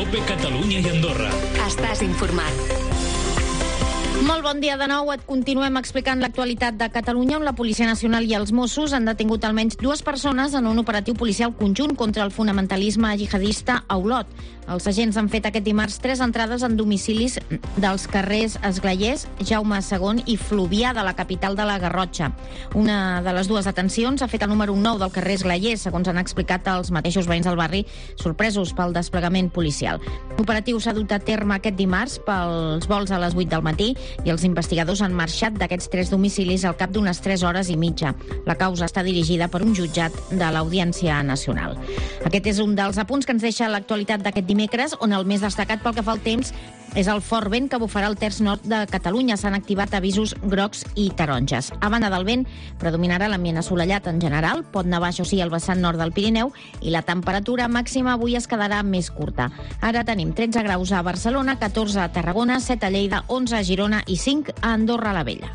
COPE Catalunya i Andorra. Estàs informat. Molt bon dia de nou. Et continuem explicant l'actualitat de Catalunya, on la Policia Nacional i els Mossos han detingut almenys 2 persones en un operatiu policial conjunt contra el fonamentalisme jihadista a Olot. Els agents han fet aquest dimarts 3 entrades en domicilis dels carrers Esglaiers, Jaume II i Fluvià de la capital de la Garrotxa. Una de les 2 detencions ha fet el número 9 del carrer Esglaiers, segons han explicat els mateixos veïns del barri, sorpresos pel desplegament policial. L'operatiu s'ha dut a terme aquest dimarts pels vols a les 8 del matí i els investigadors han marxat d'aquests 3 domicilis al cap d'unes 3 hores i mitja. La causa està dirigida per un jutjat de l'Audiència Nacional. Aquest és un dels apunts que ens deixa l'actualitat d'aquest dimecres, on el més destacat pel que fa al temps és el fort vent que bufarà al terç nord de Catalunya. S'han activat avisos grocs i taronges. A banda del vent, predominarà l'ambient assolellat en general, pot nevar, això sí, al vessant nord del Pirineu, i la temperatura màxima avui es quedarà més curta. Ara tenim 13 graus a Barcelona, 14 a Tarragona, 7 a Lleida, 11 a Girona i 5 a Andorra la Vella.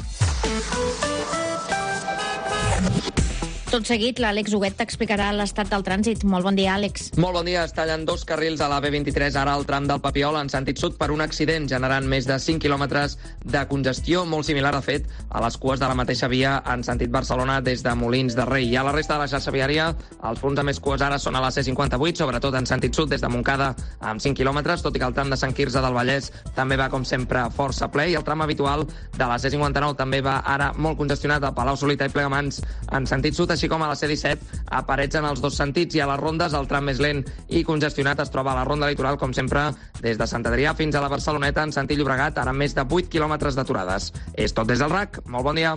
Tot seguit, l'Àlex Huguet t'explicarà l'estat del trànsit. Molt bon dia, Àlex. Molt bon dia. Es tallen 2 carrils a la B23 ara al tram del Papiol en sentit sud per un accident, generant més de 5 quilòmetres de congestió, molt similar, de fet, a les cues de la mateixa via en sentit Barcelona des de Molins de Rei. I a la resta de la xarxa viària, els punts amb més cues ara són a la C58, sobretot en sentit sud des de Montcada amb 5 quilòmetres, tot i que el tram de Sant Quirze del Vallès també va, com sempre, força ple, i el tram habitual de la C59 també va ara molt congestionat a Palau Solità i Plegamans en sentit sud, així com a la C17 a Parets en els 2 sentits, i a les rondes el tram més lent i congestionat es troba a la ronda litoral, com sempre, des de Sant Adrià fins a la Barceloneta en sentit Llobregat, ara amb més de 8 quilòmetres d'aturades. És tot des del RAC. Molt bon dia.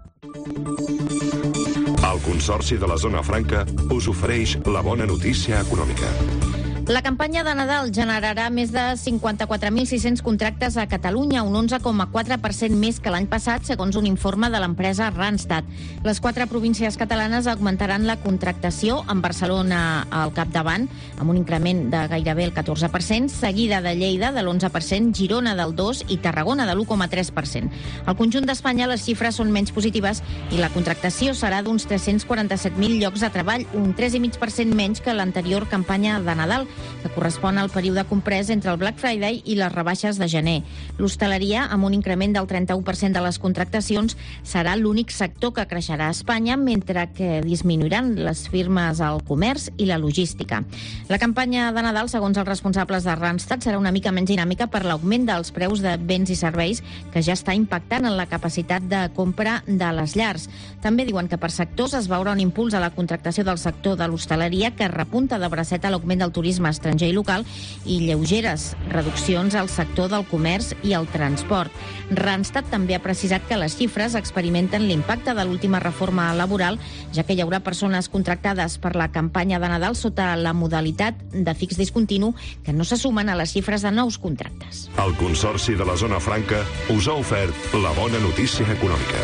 El Consorci de la Zona Franca us ofereix la bona notícia econòmica. La campanya de Nadal generarà més de 54.600 contractes a Catalunya, un 11,4% més que l'any passat, segons un informe de l'empresa Randstad. Les 4 províncies catalanes augmentaran la contractació, amb Barcelona al capdavant, amb un increment de gairebé el 14%, seguida de Lleida, de l'11%, Girona, del 2% i Tarragona, de l'1,3%. Al conjunt d'Espanya les xifres són menys positives i la contractació serà d'uns 347.000 llocs de treball, un 3,5% menys que l'anterior campanya de Nadal, que correspon al període comprès entre el Black Friday i les rebaixes de gener. L'hostaleria, amb un increment del 31% de les contractacions, serà l'únic sector que creixerà a Espanya, mentre que disminuiran les firmes al comerç i la logística. La campanya de Nadal, segons els responsables de Randstad, serà una mica menys dinàmica per l'augment dels preus de béns i serveis, que ja està impactant en la capacitat de compra de les llars. També diuen que per sectors es veurà un impuls a la contractació del sector de l'hostaleria, que repunta de bracet a l'augment del turisme estranger i local, i lleugeres reduccions al sector del comerç i el transport. Randstad també ha precisat que les xifres experimenten l'impacte de l'última reforma laboral, ja que hi haurà persones contractades per la campanya de Nadal sota la modalitat de fix discontinu que no se sumen a les xifres de nous contractes. El Consorci de la Zona Franca us ha ofert la bona notícia econòmica.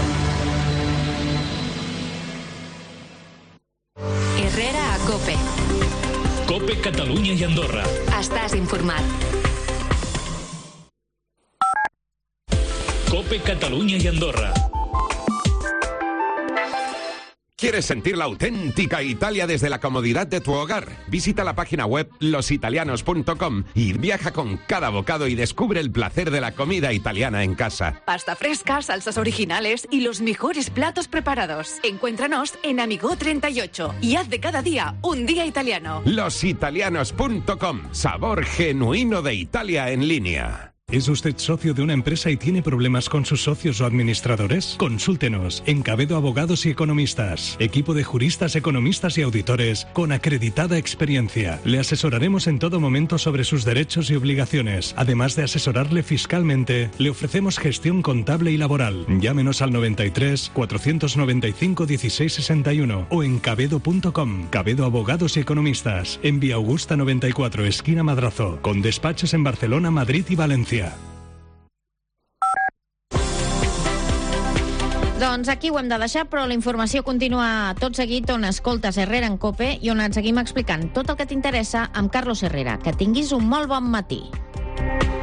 Herrera a COPE. COPE Catalunya i Andorra. Estàs informat. COPE Catalunya i Andorra. ¿Quieres sentir la auténtica Italia desde la comodidad de tu hogar? Visita la página web lositalianos.com y viaja con cada bocado y descubre el placer de la comida italiana en casa. Pasta fresca, salsas originales y los mejores platos preparados. Encuéntranos en Amigo 38 y haz de cada día un día italiano. Lositalianos.com. Sabor genuino de Italia en línea. ¿Es usted socio de una empresa y tiene problemas con sus socios o administradores? Consúltenos en Cabedo Abogados y Economistas. Equipo de juristas, economistas y auditores con acreditada experiencia. Le asesoraremos en todo momento sobre sus derechos y obligaciones. Además de asesorarle fiscalmente, le ofrecemos gestión contable y laboral. Llámenos al 93 495 1661 o en cabedo.com. Cabedo Abogados y Economistas. En Vía Augusta 94, esquina Madrazo. Con despachos en Barcelona, Madrid y Valencia. Doncs aquí ho hem de deixar, però la informació continua tot seguit on escoltes Herrera en COPE i on et seguim explicant tot el que t'interessa amb Carlos Herrera. Que tinguis un molt bon matí.